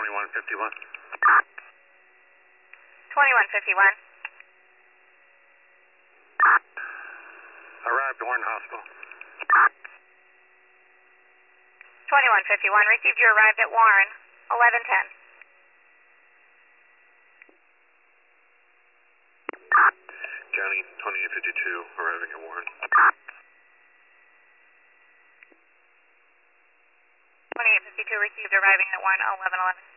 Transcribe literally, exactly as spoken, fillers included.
twenty-one fifty-one. twenty-one fifty-one. Arrived at Warren Hospital. twenty-one fifty-one. Received you arrived at Warren. eleven ten. County twenty-eight fifty-two, arriving at Warren. twenty-eight fifty-two received arriving at Warren. eleven eleven.